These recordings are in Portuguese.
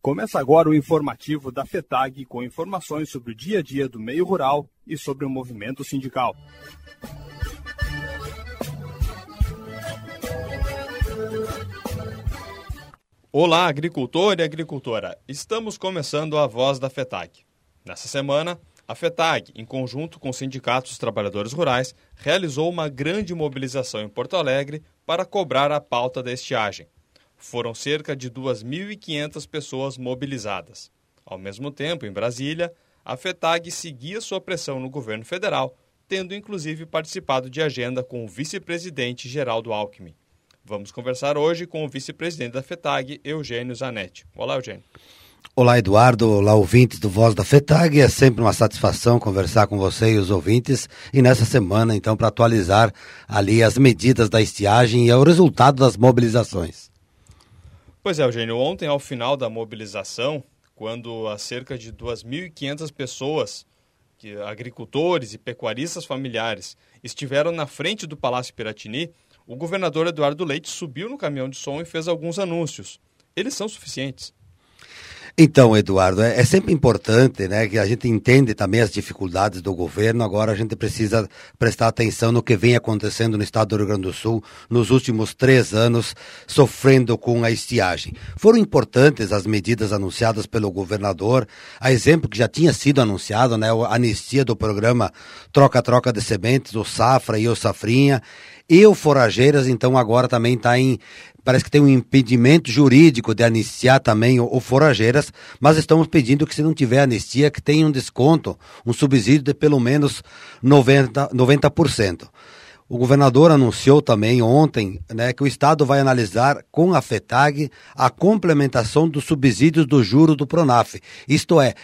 Começa agora o informativo da FETAG com informações sobre o dia a dia do meio rural e sobre o movimento sindical. Olá, agricultor e agricultora! Estamos começando a Voz da FETAG. Nessa semana, a FETAG, em conjunto com os sindicatos dos trabalhadores rurais, realizou uma grande mobilização em Porto Alegre para cobrar a pauta da estiagem. Foram cerca de 2.500 pessoas mobilizadas. Ao mesmo tempo, em Brasília, a FETAG seguia sua pressão no governo federal, tendo inclusive participado de agenda com o vice-presidente Geraldo Alckmin. Vamos conversar hoje com o vice-presidente da FETAG, Eugênio Zanetti. Olá, Eugênio. Olá, Eduardo. Olá, ouvintes do Voz da FETAG. É sempre uma satisfação conversar com você e os ouvintes. E nessa semana, então, para atualizar ali as medidas da estiagem e o resultado das mobilizações. Pois é, Eugênio. Ontem, ao final da mobilização, quando as cerca de 2.500 pessoas, agricultores e pecuaristas familiares, estiveram na frente do Palácio Piratini, o governador Eduardo Leite subiu no caminhão de som e fez alguns anúncios. Eles são suficientes? Então, Eduardo, é sempre importante, né, que a gente entende também as dificuldades do governo. Agora a gente precisa prestar atenção no que vem acontecendo no estado do Rio Grande do Sul nos últimos 3 anos, sofrendo com a estiagem. Foram importantes as medidas anunciadas pelo governador, a exemplo que já tinha sido anunciado, né, a anistia do programa Troca-Troca de Sementes, o Safra e o Safrinha, e o Forrageiras, então agora também está parece que tem um impedimento jurídico de anistiar também o Forrageiras, mas estamos pedindo que, se não tiver anistia, que tenha um desconto, um subsídio de pelo menos 90%. O governador anunciou também ontem, né, que o Estado vai analisar com a FETAG a complementação dos subsídios do juro do Pronaf. Isto é,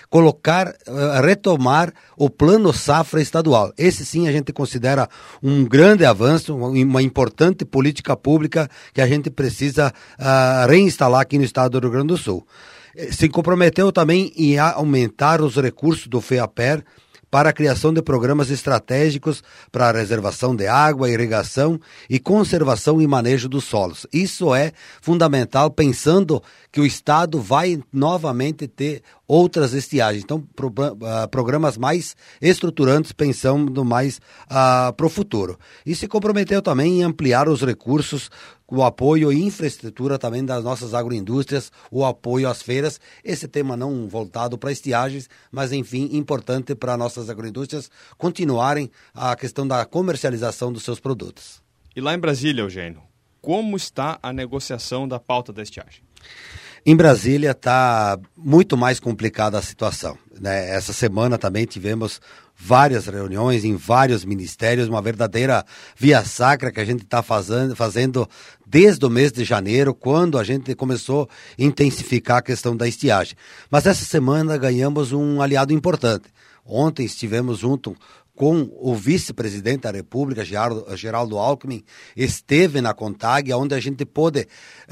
retomar o plano safra estadual. Esse sim a gente considera um grande avanço, uma importante política pública que a gente precisa reinstalar aqui no estado do Rio Grande do Sul. Se comprometeu também em aumentar os recursos do FEAPER para a criação de programas estratégicos para a reservação de água, irrigação e conservação e manejo dos solos. Isso é fundamental, pensando que o Estado vai novamente ter outras estiagens. Então, programas mais estruturantes, pensando mais para o futuro. E se comprometeu também em ampliar os recursos, o apoio e infraestrutura também das nossas agroindústrias, o apoio às feiras. Esse tema não voltado para estiagens, mas, enfim, importante para nossas agroindústrias continuarem a questão da comercialização dos seus produtos. E lá em Brasília, Eugênio, como está a negociação da pauta da estiagem? Em Brasília está muito mais complicada a situação, né? Essa semana também tivemos várias reuniões em vários ministérios, uma verdadeira via sacra que a gente está fazendo desde o mês de janeiro, quando a gente começou a intensificar a questão da estiagem. Mas essa semana ganhamos um aliado importante. Ontem estivemos junto com o vice-presidente da República, Geraldo Alckmin, esteve na CONTAG, onde a gente pôde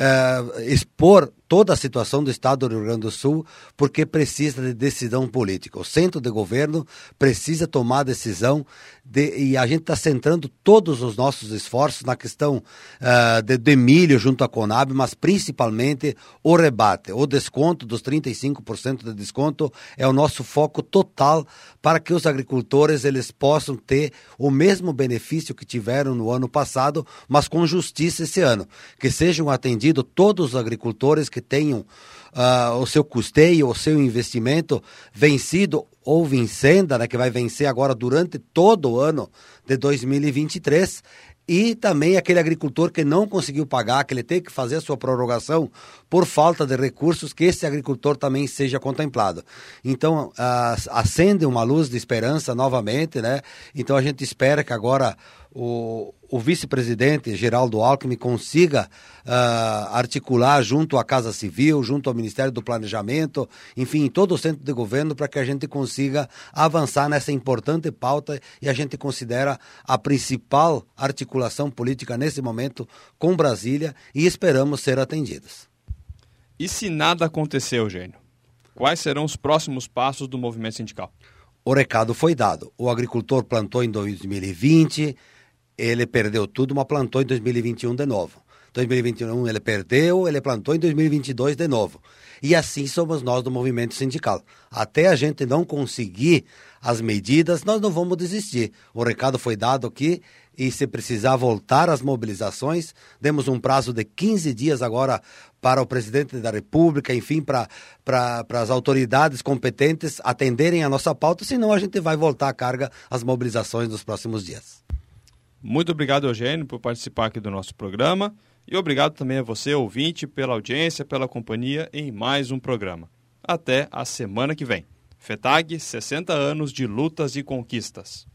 expor toda a situação do estado do Rio Grande do Sul, porque precisa de decisão política. O centro de governo precisa tomar decisão e a gente está centrando todos os nossos esforços na questão de milho junto à Conab, mas principalmente o rebate, o desconto dos 35% de desconto é o nosso foco total para que os agricultores eles possam ter o mesmo benefício que tiveram no ano passado, mas com justiça esse ano. Que sejam atendidos todos os agricultores que tenham o seu custeio, o seu investimento vencido ou vencenda, né, que vai vencer agora durante todo o ano de 2023, e também aquele agricultor que não conseguiu pagar, que ele tem que fazer a sua prorrogação por falta de recursos, que esse agricultor também seja contemplado. Então, acende uma luz de esperança novamente, né? Então a gente espera que agora o vice-presidente Geraldo Alckmin consiga articular junto à Casa Civil, junto ao Ministério do Planejamento, enfim, todo o centro de governo, para que a gente consiga avançar nessa importante pauta, e a gente considera a principal articulação política nesse momento com Brasília, e esperamos ser atendidos. E se nada acontecer, Eugênio, quais serão os próximos passos do movimento sindical? O recado foi dado. O agricultor plantou em 2020, ele perdeu tudo, mas plantou em 2021 de novo. 2021 ele perdeu, ele plantou em 2022 de novo. E assim somos nós do movimento sindical. Até a gente não conseguir as medidas, nós não vamos desistir. O recado foi dado aqui e se precisar voltar às mobilizações, demos um prazo de 15 dias agora para o presidente da República, enfim, para as autoridades competentes atenderem a nossa pauta, senão a gente vai voltar à carga às mobilizações nos próximos dias. Muito obrigado, Eugênio, por participar aqui do nosso programa e obrigado também a você, ouvinte, pela audiência, pela companhia em mais um programa. Até a semana que vem. FETAG, 60 anos de lutas e conquistas.